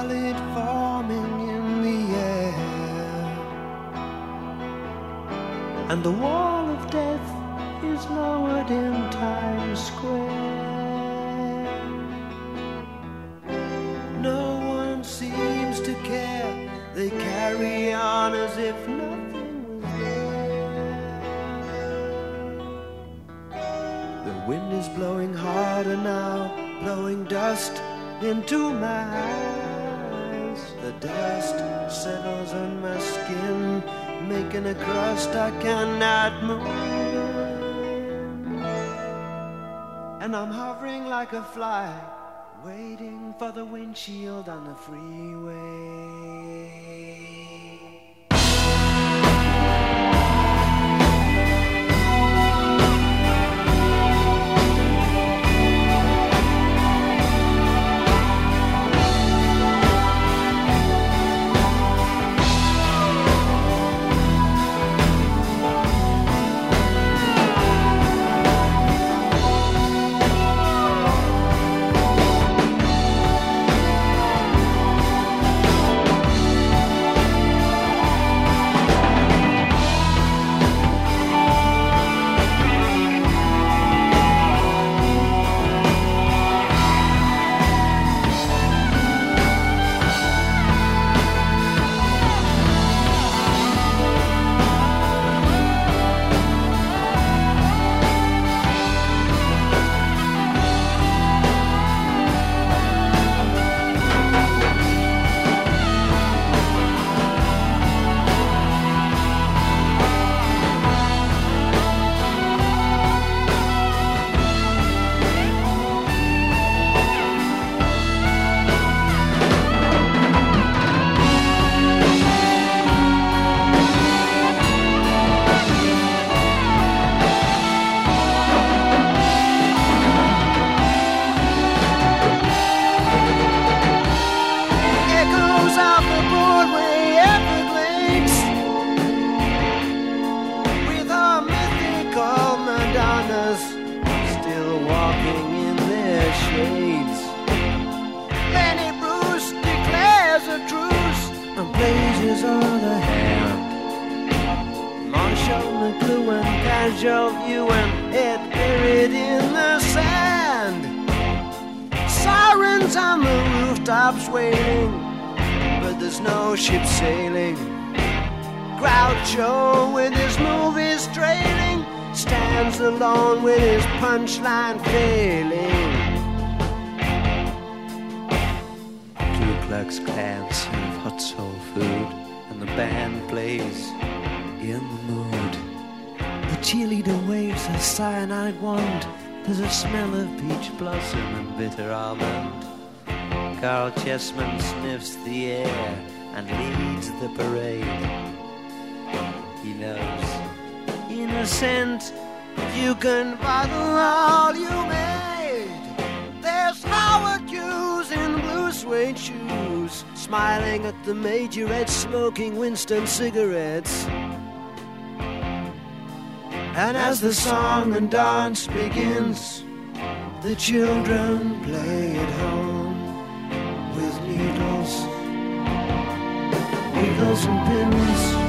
solid forming in the air, and the wall of death is lowered in Times Square. No one seems to care, they carry on as if nothing was there. The wind is blowing harder now, blowing dust into my eyes. The dust settles on my skin, making a crust I cannot move. And I'm hovering like a fly, waiting for the windshield on the freeway. Punchline failing. Ku Klux Klan serve hot soul food, and the band plays in the mood. The cheerleader waves a cyanide wand. There's a smell of peach blossom and bitter almond. Carl Chessman sniffs the air and leads the parade. He knows, innocent, you can bottle all you made. There's Howard Hughes in blue suede shoes, smiling at the majorette, smoking Winston cigarettes. And as the song and dance begins, the children play at home with needles and pins.